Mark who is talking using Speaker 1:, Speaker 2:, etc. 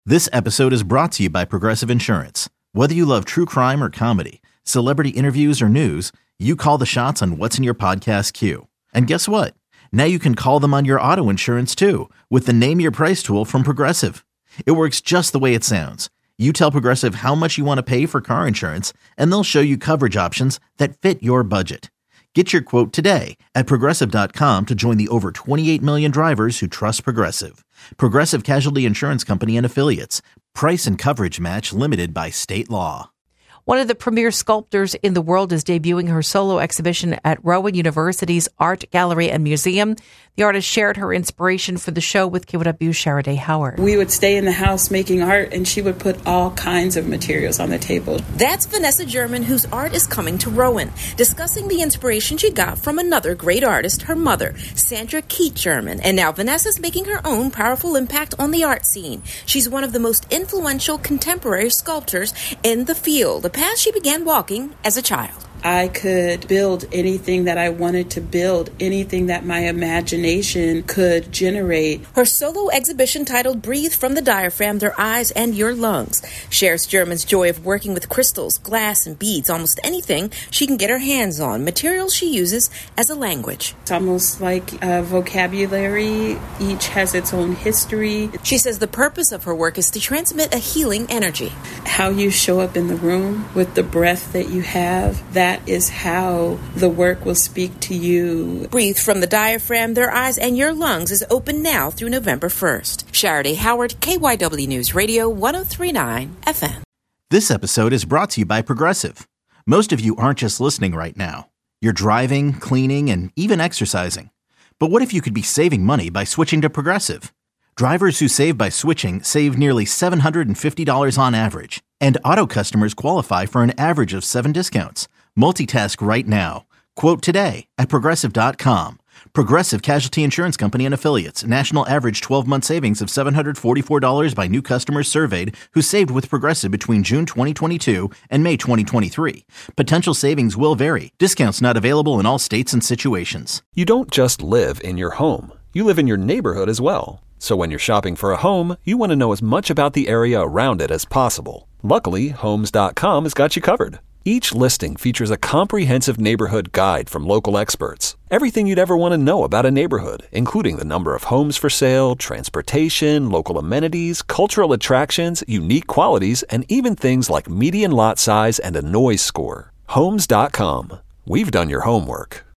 Speaker 1: This episode is brought to you by Progressive Insurance. Whether you love true crime or comedy, celebrity interviews or news, you call the shots on what's in your podcast queue. And guess what? Now you can call them on your auto insurance too with the Name Your Price tool from Progressive. It works just the way it sounds. You tell Progressive how much you want to pay for car insurance, and they'll show you coverage options that fit your budget. Get your quote today at Progressive.com to join the over 28 million drivers who trust Progressive. Progressive Casualty Insurance Company and Affiliates. Price and coverage match limited by state law.
Speaker 2: One of the premier sculptors in the world is debuting her solo exhibition at Rowan University's Art Gallery and Museum. The artist shared her inspiration for the show with KYW Sharaday Howard.
Speaker 3: We would stay in the house making art, and she would put all kinds of materials on the table.
Speaker 4: That's Vanessa German, whose art is coming to Rowan, discussing the inspiration she got from another great artist, her mother, Sandra Keat German. And now Vanessa's making her own powerful impact on the art scene. She's one of the most influential contemporary sculptors in the field. The past she began walking as a child.
Speaker 3: I could build anything that I wanted to build, anything that my imagination could generate.
Speaker 4: Her solo exhibition titled Breathe from the Diaphragm, Their Eyes and Your Lungs shares German's joy of working with crystals, glass, and beads, almost anything she can get her hands on, materials she uses as a language.
Speaker 3: It's almost like a vocabulary. Each has its own history.
Speaker 4: She says the purpose of her work is to transmit a healing energy.
Speaker 3: How you show up in the room with the breath that you have, that is how the work will speak to you.
Speaker 4: Breathe from the Diaphragm, Their Eyes and Your Lungs is open now through November 1st. Sharaday Howard, KYW News Radio 103.9 FM.
Speaker 1: This episode is brought to you by Progressive. Most of you aren't just listening right now. You're driving, cleaning, and even exercising. But what if you could be saving money by switching to Progressive? Drivers who save by switching save nearly $750 on average. And auto customers qualify for an average of 7 discounts. Multitask right now. Quote today at Progressive.com. Progressive Casualty Insurance Company and Affiliates. National average 12-month savings of $744 by new customers surveyed who saved with Progressive between June 2022 and May 2023. Potential savings will vary. Discounts not available in all states and situations.
Speaker 5: You don't just live in your home. You live in your neighborhood as well. So when you're shopping for a home, you want to know as much about the area around it as possible. Luckily, Homes.com has got you covered. Each listing features a comprehensive neighborhood guide from local experts. Everything you'd ever want to know about a neighborhood, including the number of homes for sale, transportation, local amenities, cultural attractions, unique qualities, and even things like median lot size and a noise score. Homes.com. We've done your homework.